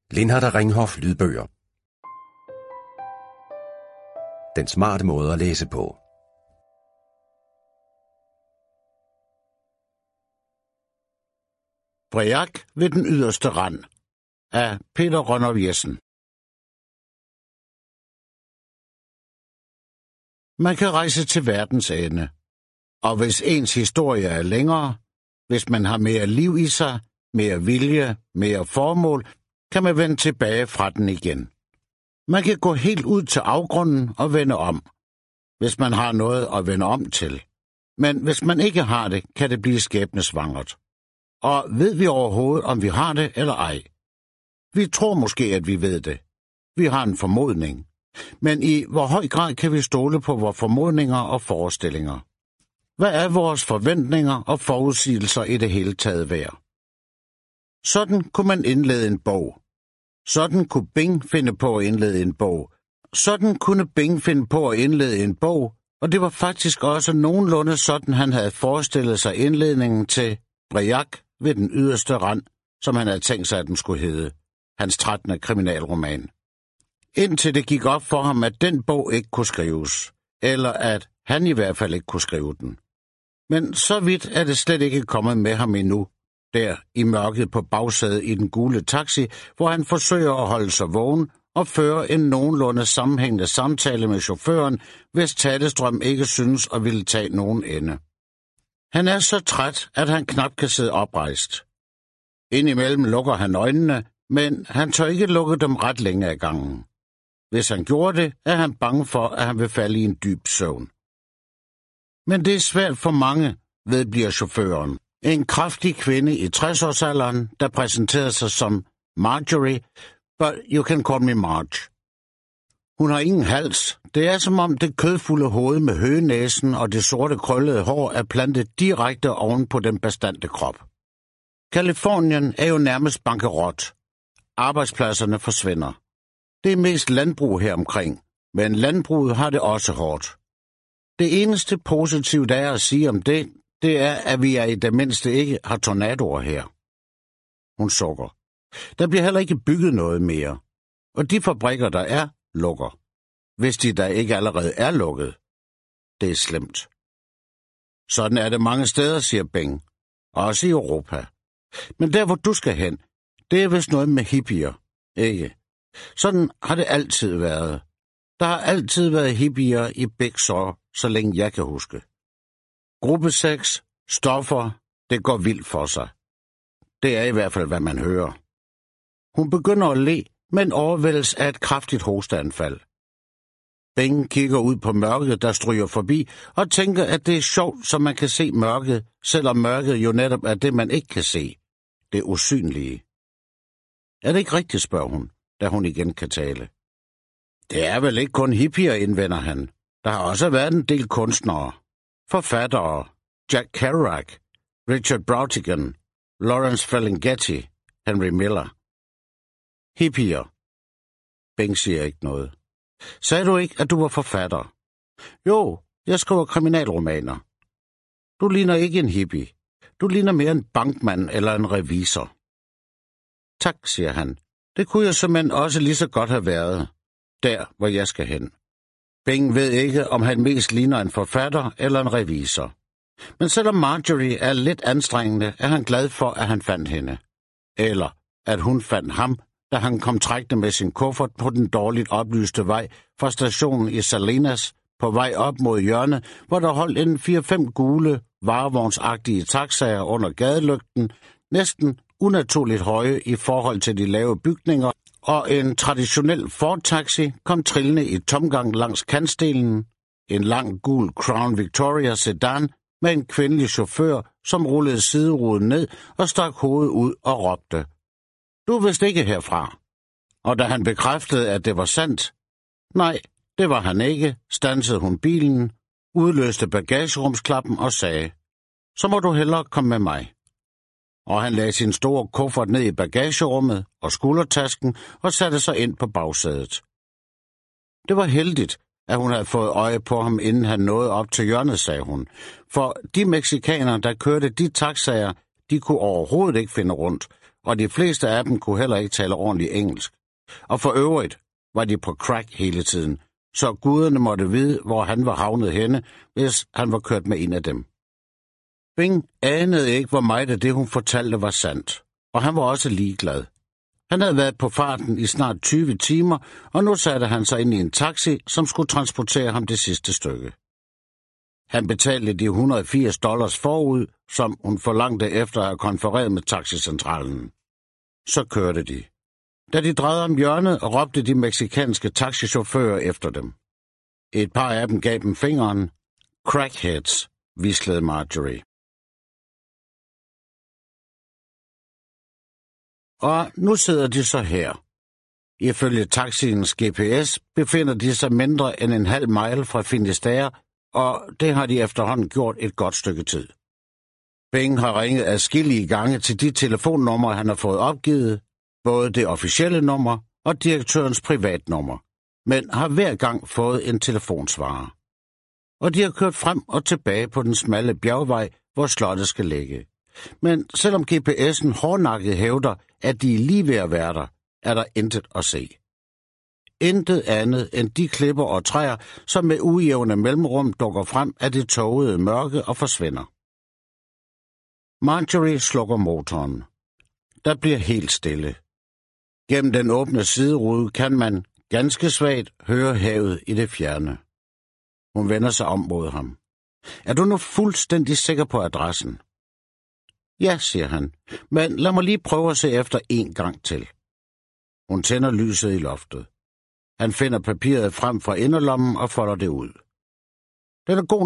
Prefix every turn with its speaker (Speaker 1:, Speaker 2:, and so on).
Speaker 1: Lindhardt Ringhof lydbøger. Den smarte måde at læse på.
Speaker 2: Briac ved den yderste rand af Peter Rønnow Jessen. Man kan rejse til verdens ende, og hvis ens historie er længere, hvis man har mere liv i sig, mere vilje, mere formål, kan man vende tilbage fra den igen. Man kan gå helt ud til afgrunden og vende om, hvis man har noget at vende om til. Men hvis man ikke har det, kan det blive skæbnesvangert. Og ved vi overhovedet, om vi har det eller ej? Vi tror måske, at vi ved det. Vi har en formodning. Men i hvor høj grad kan vi stole på vores formodninger og forestillinger? Hvad er vores forventninger og forudsigelser i det hele taget værd? Sådan kunne man indlede en bog. Sådan kunne Bing finde på at indlede en bog. Sådan kunne Bing finde på at indlede en bog, og det var faktisk også nogenlunde sådan, han havde forestillet sig indledningen til Briac ved den yderste rand, som han havde tænkt sig, at den skulle hedde, hans 13. kriminalroman. Indtil det gik op for ham, at den bog ikke kunne skrives, eller at han i hvert fald ikke kunne skrive den. Men så vidt er det slet ikke kommet med ham endnu, der i mørket på bagsædet i den gule taxi, hvor han forsøger at holde sig vågen og føre en nogenlunde sammenhængende samtale med chaufføren, hvis talestrøm ikke synes at ville tage nogen ende. Han er så træt, at han knap kan sidde oprejst. Indimellem lukker han øjnene, men han tør ikke lukke dem ret længe ad gangen. Hvis han gjorde det, er han bange for, at han vil falde i en dyb søvn. Men det er svært for mange, vedbliver chaufføren. En kraftig kvinde i 60-årsalderen, der præsenterede sig som Marjorie, but you can call me Marge. Hun har ingen hals. Det er som om det kødfulde hoved med høgenæsen og det sorte krøllede hår er plantet direkte oven på den bastante krop. Californien er jo nærmest bankerot. Arbejdspladserne forsvinder. Det er mest landbrug her omkring, men landbruget har det også hårdt. Det eneste positive, der er at sige om det, det er, at vi i det mindste ikke har tornadoer her. Hun sukker. Der bliver heller ikke bygget noget mere, og de fabrikker, der er, lukker. Hvis de der ikke allerede er lukket. Det er slemt. Sådan er det mange steder, siger Bing. Også i Europa. Men der, hvor du skal hen, det er vist noget med hippier, ikke? Sådan har det altid været. Der har altid været hippier i Big Sur, så længe jeg kan huske. Gruppesex, stoffer, det går vildt for sig. Det er i hvert fald, hvad man hører. Hun begynder at le, men overvældes af et kraftigt hosteanfald. Bing kigger ud på mørket, der stryger forbi, og tænker, at det er sjovt, så man kan se mørket, selvom mørket jo netop er det, man ikke kan se. Det usynlige. Er det ikke rigtigt, spørger hun, da hun igen kan tale. Det er vel ikke kun hippier, indvender han. Der har også været en del kunstnere, forfattere, Jack Kerouac, Richard Brautigan, Lawrence Ferlinghetti, Henry Miller. Hippier. Bing siger ikke noget. Sagde du ikke, at du var forfatter? Jo, jeg skriver kriminalromaner. Du ligner ikke en hippie. Du ligner mere en bankmand eller en revisor. Tak, siger han. Det kunne jeg simpelthen også lige så godt have været. Der, hvor jeg skal hen. Bing ved ikke, om han mest ligner en forfatter eller en revisor. Men selvom Marjorie er lidt anstrengende, er han glad for, at han fandt hende. Eller at hun fandt ham, da han kom trækkende med sin kuffert på den dårligt oplyste vej fra stationen i Salinas på vej op mod hjørnet, hvor der holdt en 4-5 gule, varevognsagtige taxaer under gadelygten, næsten unaturligt høje i forhold til de lave bygninger, og en traditionel Ford-taxi kom trillende i tomgang langs kantstenen, en lang gul Crown Victoria sedan med en kvindelig chauffør, som rullede sideruden ned og stak hovedet ud og råbte, "Du er vist ikke herfra." Og da han bekræftede, at det var sandt, nej, det var han ikke, standsede hun bilen, udløste bagagerumsklappen og sagde, "Så må du hellere komme med mig." Og han lagde sin store kuffert ned i bagagerummet og skuldertasken og satte sig ind på bagsædet. Det var heldigt, at hun havde fået øje på ham, inden han nåede op til hjørnet, sagde hun. For de mexikanere, der kørte de taxaer, de kunne overhovedet ikke finde rundt, og de fleste af dem kunne heller ikke tale ordentligt engelsk. Og for øvrigt var de på crack hele tiden, så guderne måtte vide, hvor han var havnet henne, hvis han var kørt med en af dem. Bing anede ikke, hvor meget af det, hun fortalte, var sandt, og han var også ligeglad. Han havde været på farten i snart 20 timer, og nu satte han sig ind i en taxi, som skulle transportere ham det sidste stykke. Han betalte de $180 forud, som hun forlangte efter at have konfereret med taxicentralen. Så kørte de. Da de drejede om hjørnet, råbte de mexikanske taxichauffører efter dem. Et par af dem gav dem fingeren. Crackheads, hvislede Marjorie. Og nu sidder de så her. Ifølge taxiens GPS befinder de sig mindre end en halv mile fra Finisterre, og det har de efterhånden gjort et godt stykke tid. Bing har ringet adskillige gange til de telefonnumre, han har fået opgivet, både det officielle nummer og direktørens privatnummer, men har hver gang fået en telefonsvarer. Og de har kørt frem og tilbage på den smalle bjergvej, hvor slottet skal ligge. Men selvom GPS'en hårdnakket hævder, at de er lige ved at være der, er der intet at se. Intet andet end de klipper og træer, som med ujævne mellemrum dukker frem af det tågede mørke og forsvinder. Marjorie slukker motoren. Der bliver helt stille. Gennem den åbne siderude kan man ganske svagt høre havet i det fjerne. Hun vender sig om mod ham. Er du nu fuldstændig sikker på adressen? Ja, siger han, men lad mig lige prøve at se efter en gang til. Hun tænder lyset i loftet. Han finder papiret frem fra inderlommen og folder det ud. Den er god